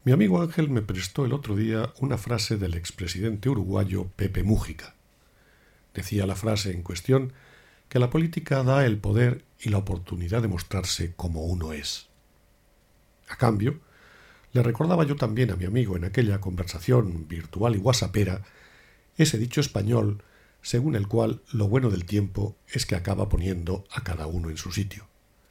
Mi amigo Ángel me prestó el otro día una frase del expresidente uruguayo Pepe Mújica. Decía la frase en cuestión que la política da el poder y la oportunidad de mostrarse como uno es. A cambio, le recordaba yo también a mi amigo en aquella conversación virtual y whatsappera ese dicho español según el cual lo bueno del tiempo es que acaba poniendo a cada uno en su sitio.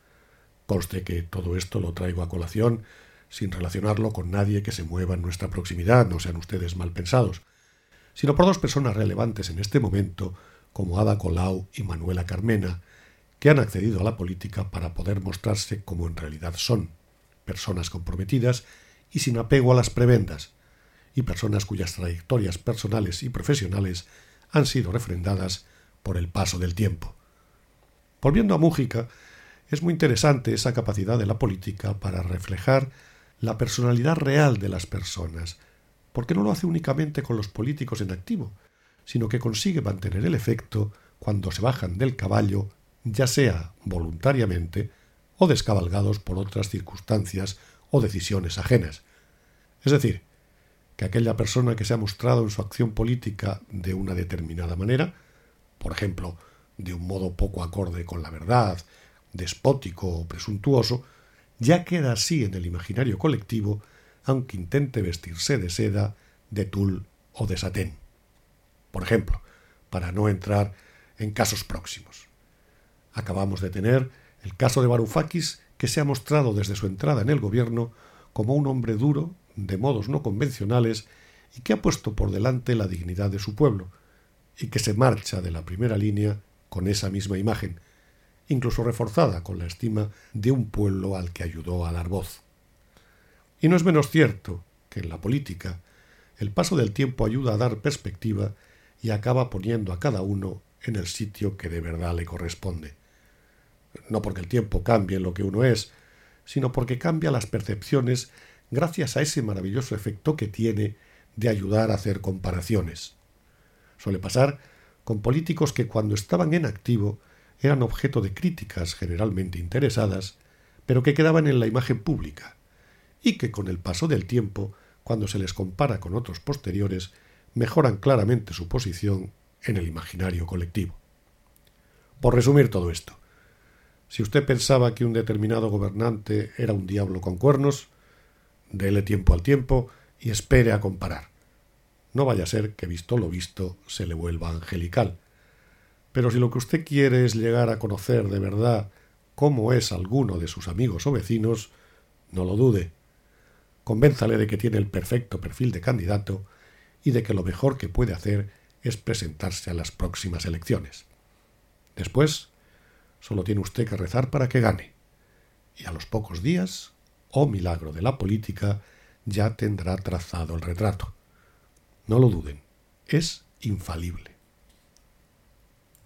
Conste que todo esto lo traigo a colación sin relacionarlo con nadie que se mueva en nuestra proximidad, no sean ustedes mal pensados, sino por dos personas relevantes en este momento como Ada Colau y Manuela Carmena, que han accedido a la política para poder mostrarse como en realidad son, personas comprometidas y sin apego a las prebendas, y personas cuyas trayectorias personales y profesionales han sido refrendadas por el paso del tiempo. Volviendo a Mújica, es muy interesante esa capacidad de la política para reflejar la personalidad real de las personas, porque no lo hace únicamente con los políticos en activo, sino que consigue mantener el efecto cuando se bajan del caballo, ya sea voluntariamente o descabalgados por otras circunstancias o decisiones ajenas. Es decir, que aquella persona que se ha mostrado en su acción política de una determinada manera, por ejemplo, de un modo poco acorde con la verdad, despótico o presuntuoso, ya queda así en el imaginario colectivo, aunque intente vestirse de seda, de tul o de satén. Por ejemplo, para no entrar en casos próximos. Acabamos de tener el caso de Varoufakis, que se ha mostrado desde su entrada en el gobierno como un hombre duro, de modos no convencionales, y que ha puesto por delante la dignidad de su pueblo, y que se marcha de la primera línea con esa misma imagen, incluso reforzada con la estima de un pueblo al que ayudó a dar voz. Y no es menos cierto que en la política el paso del tiempo ayuda a dar perspectiva y acaba poniendo a cada uno en el sitio que de verdad le corresponde. No porque el tiempo cambie lo que uno es, sino porque cambia las percepciones gracias a ese maravilloso efecto que tiene de ayudar a hacer comparaciones. Suele pasar con políticos que cuando estaban en activo eran objeto de críticas generalmente interesadas, pero que quedaban en la imagen pública, y que con el paso del tiempo, cuando se les compara con otros posteriores, mejoran claramente su posición en el imaginario colectivo. Por resumir todo esto, si usted pensaba que un determinado gobernante era un diablo con cuernos, déle tiempo al tiempo y espere a comparar. No vaya a ser que visto lo visto se le vuelva angelical. Pero si lo que usted quiere es llegar a conocer de verdad cómo es alguno de sus amigos o vecinos, no lo dude. Convénzale de que tiene el perfecto perfil de candidato y de que lo mejor que puede hacer es presentarse a las próximas elecciones. Después, solo tiene usted que rezar para que gane. Y a los pocos días, oh milagro de la política, ya tendrá trazado el retrato. No lo duden, es infalible.